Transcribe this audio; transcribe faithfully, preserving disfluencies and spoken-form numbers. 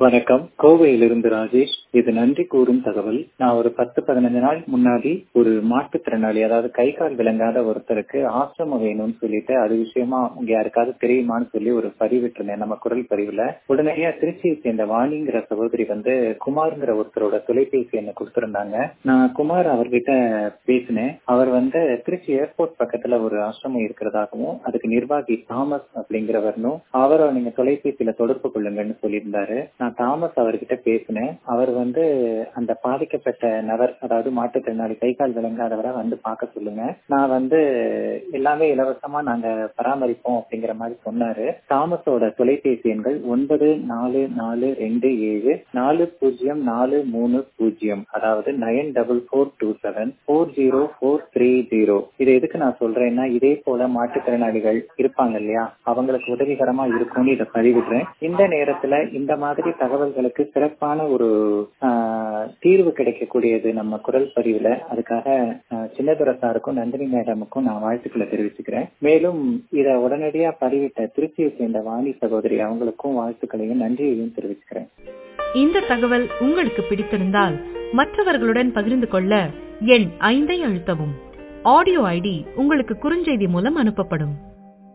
வணக்கம். கோவையிலிருந்து ராஜேஷ். இது நன்றி கூறும் தகவல். நான் ஒரு பத்து பதினஞ்சு நாள் முன்னாடி ஒரு மாற்றுத்திறனாளி, அதாவது கை கால் விளங்காத ஒருத்தருக்கு ஆசிரமம் வேணும்னு சொல்லிட்டு அது விஷயமா உங்க யாருக்காவது தெரியுமான்னு சொல்லி ஒரு பதிவிட்டிருந்தேன் நம்ம குரல் பதிவுல. உடனடியா திருச்சியை சேர்ந்த வாணிங்கிற சகோதரி வந்து குமார்ங்கிற ஒருத்தரோட தொலைபேசி என்ன கொடுத்திருந்தாங்க. நான் குமார் அவர்கிட்ட பேசினேன். அவர் வந்து திருச்சி ஏர்போர்ட் பக்கத்துல ஒரு ஆசிரமம் இருக்கிறதாகவும் அதுக்கு நிர்வாகி தாமஸ் அப்படிங்கிறவர்னும் அவரை நீங்க தொலைபேசியில தொடர்பு கொள்ளுங்கன்னு சொல்லியிருந்தாரு. நான் தாமஸ் அவர்கிட்ட பேசினேன். அவர் வந்து அந்த பாதிக்கப்பட்ட நபர், அதாவது மாற்றுத்திறனாளி கை கால் விளங்காதவரை வந்து பார்க்க சொல்லுங்க, நான் வந்து எல்லாமே இலவசமா நாங்க பராமரிப்போம் அப்படிங்கிற மாதிரி சொன்னாரு. தாமஸோட தொலைபேசி எண்கள் ஒன்பது நாலு நாலு ரெண்டு ஏழு நாலு பூஜ்ஜியம் நாலு மூணு பூஜ்ஜியம், அதாவது nine double four two seven four zero four three zero. இது எதுக்கு நான் சொல்றேன்னா, இதே போல மாற்றுத்திறனாளிகள் இருப்பாங்க இல்லையா, அவங்களுக்கு உதவிகரமா இருக்கும்னு இதை பதிவிடுறேன். இந்த நேரத்துல இந்த மாதிரி தகவல்களுக்கு சிறப்பான ஒரு தீர்வு கிடைக்கக்கூடியது நம்ம குரல் பதிவுல. அதுக்காக சின்னதுரை சாருக்கும் நந்தினி மேடமுக்கும் நான் வாழ்த்துக்களை தெரிவிச்சுக்கிறேன். மேலும் இதை உடனடியா பதிவிட்ட திருச்சியை சேர்ந்த வாணி சகோதரி அவங்களுக்கும் வாழ்த்துக்களையும் நன்றியையும் தெரிவிச்சுக்கிறேன். இந்த தகவல் உங்களுக்கு பிடித்திருந்தால் மற்றவர்களுடன் பகிர்ந்து கொள்ள எண் ஐந்தை அழுத்தவும். ஆடியோ ஐடி உங்களுக்கு குறுஞ்செய்தி மூலம் அனுப்பப்படும்.